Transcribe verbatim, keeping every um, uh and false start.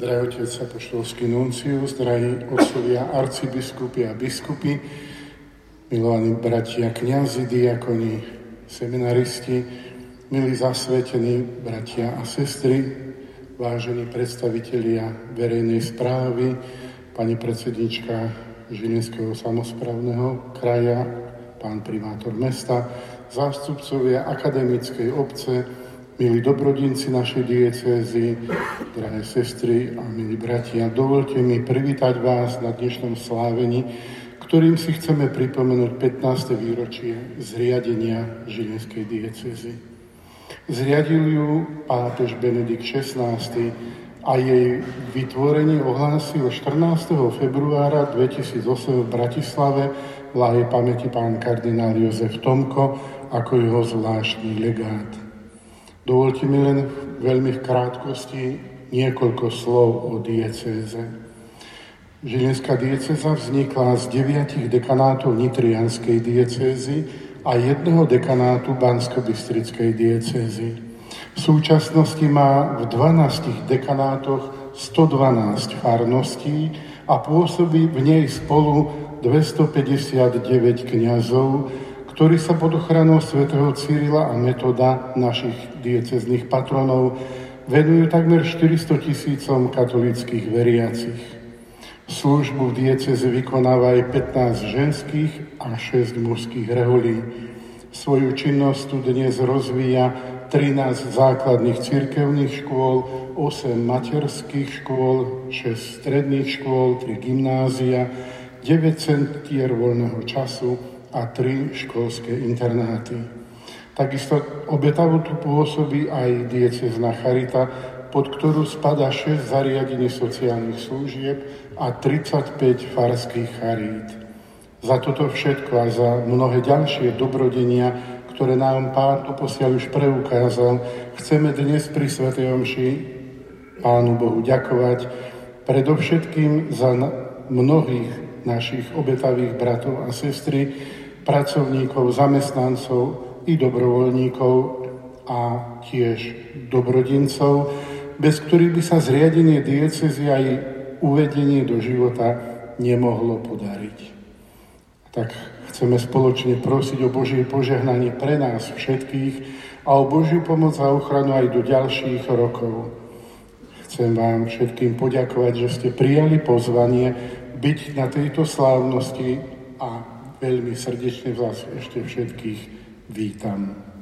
Drahý otec apoštolský nuncius, drahí otcovia, arcibiskupy a biskupy, milovaní bratia, kňazi, diakoni, seminaristi, milí zasvetení bratia a sestry, vážení predstavitelia verejnej správy, pani predsednička Žilinského samosprávneho kraja, pán primátor mesta, zástupcovia akademickej obce, milí dobrodinci našej diecézy, drahé sestry a milí bratia, dovoľte mi privítať vás na dnešnom slávení, ktorým si chceme pripomenúť pätnáste výročie zriadenia Žilinskej diecézy. Zriadil ju pápež Benedikt šestnásty a jej vytvorenie ohlásil štrnásteho februára dvetisícosem v Bratislave v Lahej pamäti pán kardinál Jozef Tomko ako jeho zvláštny legát. Dovoľte mi len veľmi v krátkosti niekoľko slov o diecéze. Žilinská diecéza vznikla z deviatich dekanátov nitrianskej diecézy a jedného dekanátu banskobystrickej diecézy. V súčasnosti má v dvanástich dekanátoch stodvanásť farností a pôsobí v nej spolu dvestopäťdesiatdeväť kňazov, ktorí sa pod ochranou svätého Cyrila a Metoda, našich diecéznych patronov, venujú takmer štyristo tisícom katolíckych veriacich. Službu v diecéze vykonáva aj pätnásť ženských a šesť mužských reholí. Svoju činnosť tu dnes rozvíja trinásť základných cirkevných škôl, osem materských škôl, šesť stredných škôl, tri gymnázia, deväť centier voľného času a tri školské internáty. Takisto obetavo tu pôsobí aj diecézna charita, pod ktorú spadá šesť zariadení sociálnych služieb a tridsaťpäť farských charít. Za toto všetko a za mnohé ďalšie dobrodenia, ktoré nám Pán doposiaľ už preukázal, chceme dnes pri svätej omši Pánu Bohu ďakovať, predovšetkým za mnohých našich obetavých bratov a sestry, pracovníkov, zamestnancov i dobrovoľníkov a tiež dobrodincov, bez ktorých by sa zriadenie diecézy aj uvedenie do života nemohlo podariť. Tak chceme spoločne prosiť o Božie požehnanie pre nás všetkých a o Božiu pomoc a ochranu aj do ďalších rokov. Chcem vám všetkým poďakovať, že ste prijali pozvanie byť na tejto slávnosti a veľmi srdečne vás ešte všetkých vítam.